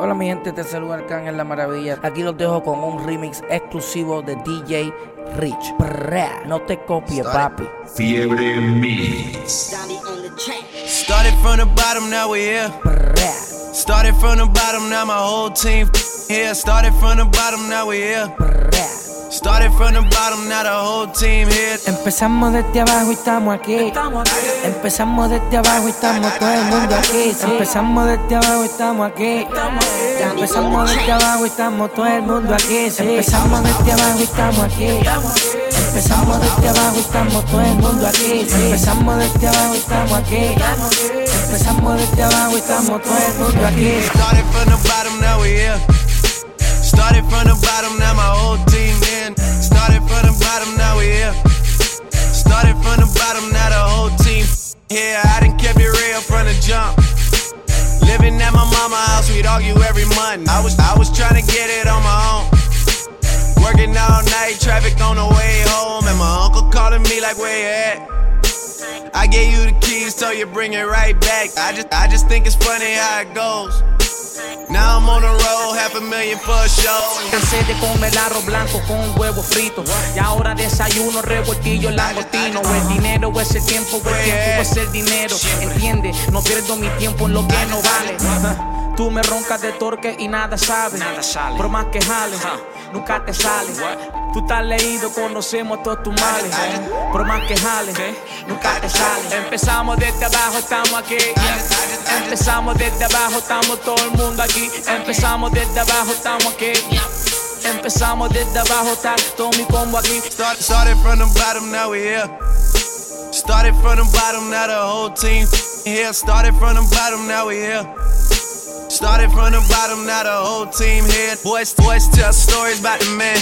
Hola mi gente, te saluda Arcángel La Maravilla. Aquí los dejo con un remix exclusivo de DJ Rich. No te copies, papi. Fiebre Mix. Started from the bottom, now we here. Started from the bottom, now my whole team here. Started from the bottom, now we here. Started from the bottom, now the whole team here. Empezamos desde abajo y estamos aquí. Empezamos desde abajo y estamos todo el mundo aquí. Empezamos desde abajo y estamos aquí. Empezamos desde abajo y estamos todo el mundo aquí. Empezamos desde abajo y estamos aquí. Empezamos desde abajo y estamos todo el mundo aquí. Empezamos desde abajo y estamos aquí. Empezamos desde abajo y estamos todo el mundo aquí. Started from the bottom, now we here. Started from the bottom, now my whole team in. Started from the bottom, now we here. Started from the bottom, now the whole team here. I done kept it real from the jump. Living at my mama's house, we'd argue every month. I was trying to get it on my own. Working all night, traffic on the way home, and my uncle calling me like, where you at? I gave you the keys, so you bring it right back. I just think it's funny how it goes. Now I'm on the road, $500,000 for a show. Cansé de comer arroz blanco con huevo frito. Y ahora desayuno revoltillo langostino. O el dinero o es el tiempo, o el tiempo es el dinero. Entiende, no pierdo mi tiempo en lo que no vale. Tú me roncas de torque y nada sabes. Por más que jales, nunca te sale. Tú estás leído, conocemos todos tus males. Por más que jales, nunca te sale. Empezamos desde abajo, estamos aquí. Empezamos desde abajo, estamos todo el mundo aquí. Empezamos desde abajo, estamos aquí. Empezamos desde abajo, está todo mi combo aquí. Started from the bottom, now we here. Started from the bottom, now the whole team here. Started from the bottom, now we here. Started from the bottom, now the whole team here. Boys tell stories about the man.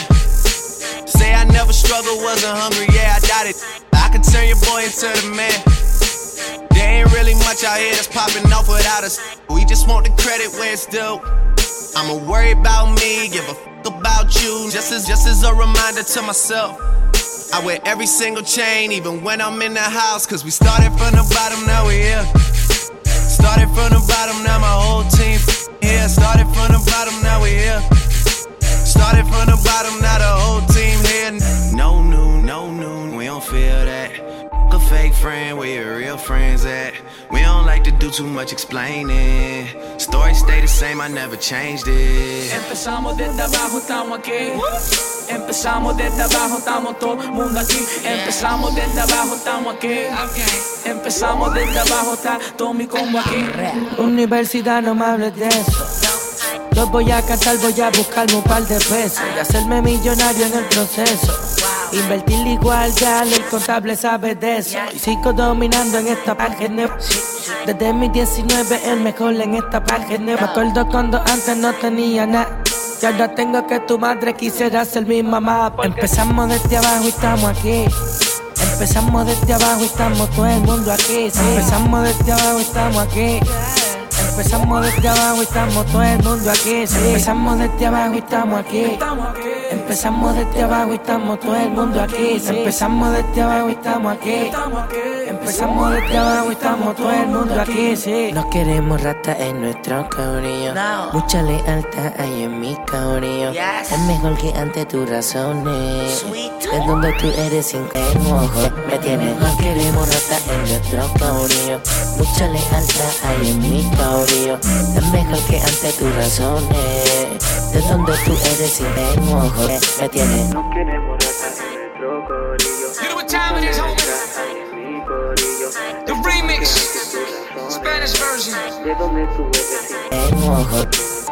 Say I never struggled, wasn't hungry, yeah, I doubt it. I can turn your boy into the man. There ain't really much out here that's popping off without us. We just want the credit where it's due. I'ma worry about me, give a fuck about you. Just as a reminder to myself. I wear every single chain, even when I'm in the house. Cause we started from the bottom, now we here. Started from the bottom, now my whole team here. Started from the bottom, now we here. Started from the bottom, now the whole team here. No noon, we don't feel that. A fake friend, where your real friends at? We don't like to do too much explaining. Stories stay the same, I never changed it. Empezamos desde abajo, estamos aquí. Empezamos desde abajo, estamos todo el mundo aquí. Empezamos desde abajo, estamos aquí. Empezamos desde abajo, está todo mi combo aquí. Universidad, no me hables de eso. Yo voy a cantar, voy a buscarme un par de pesos y hacerme millonario en el proceso. Invertir igual, ya el contable sabe de eso. Y sigo dominando en esta página. Desde mis 19 el mejor en esta página. Me acuerdo cuando antes no tenía nada. Y ahora tengo que tu madre quisiera ser mi mamá. Empezamos desde abajo y estamos aquí. Empezamos desde abajo y estamos todo el mundo aquí. Empezamos desde abajo y estamos aquí. Empezamos desde abajo y estamos todo el mundo aquí. Empezamos desde abajo y estamos aquí. Empezamos desde abajo y estamos todo el mundo aquí. Empezamos desde abajo y estamos aquí. Empezamos desde abajo y estamos todo el mundo aquí. No queremos rata en nuestro corillo. Mucha lealtad hay en mi corillo. Es mejor que ante tus razones. Es donde tú eres sin ojo. Me tienes. No queremos rata en nuestro corillo. Mucha lealtad hay en mi corillo. Es mejor que ante tus razones. De donde tú eres sin ojo. Me tienes. No queremos ratas en nuestro corillo. You know what time it is, homie? The remix, Spanish version. De donde tú eres sin ojo.